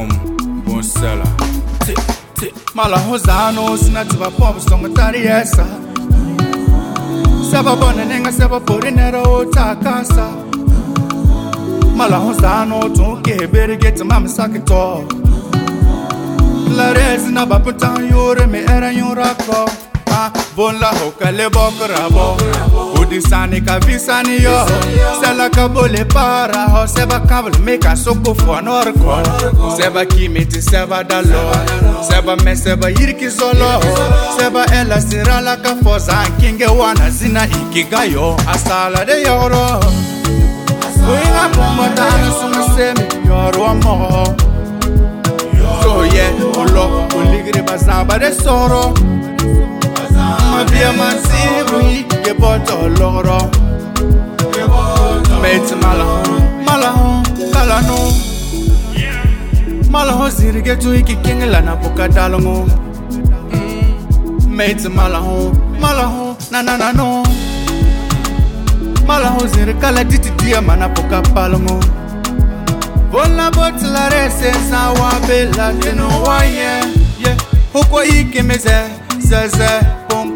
Bonsela Mala hozano sinatiba pop song tariesa Seba bone nenga seba porinera o takasa Mala hozano tunke berget mama sakito La resina baputa yore me era yorako Bonla hokale bokrabo Udisani ka visani yo Sela ka bole para ho Seba kabel meka soko fo norko Seba kimiti seba dalo Seba me seba yirki zolo Seba ela sirala ka foza Kinge wana zina ikigayo Asala de yoro Uinga pumbata sunga semi Yoro amo So yeah, ulo Uligri bazaba de soro Via mansivi che porto loro Mezzo malahon, kalano Malahon zirige tu iki kingela na poka dalongo Mezzo malahon, na no Malahon zirikala titi dia mana poka palongo Vola botla rese sa wa bella deno wa yeah Hoko iki meze, zeze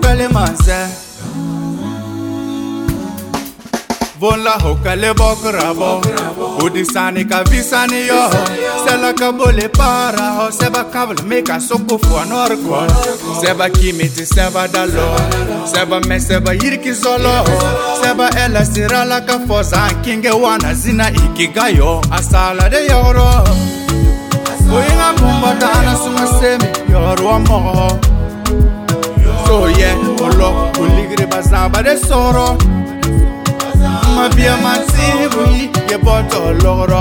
Vonla hokale bokrabo Udisani ka visani yo Sela ka bole para ho Seba kabel meka soko fo norko Seba kimiti seba dalo Seba me seba yirki zolo Seba ela sirala ka foza Kinge wana zina ikigayo Asala de yoro Uinga pumbata ana sunga semi Yoro amo So yeah, ulo, uligri bazaba de soro Ma via mansivi, ye boto loro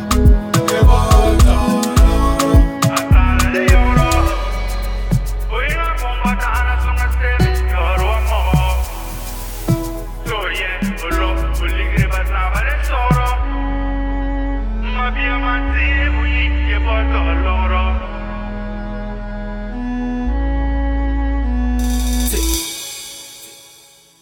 Asala de yoro Uinga pumbata ana sunga semi Yoro amo So yeah, ulo, uligri bazaba de soro Ma via mansivi, ye boto loro